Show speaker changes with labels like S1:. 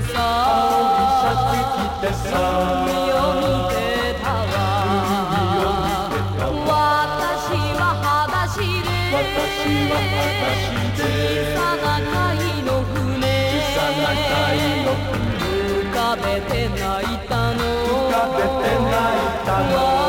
S1: さ海を見てたわ私は裸足で小さな貝の船浮かべて泣いたの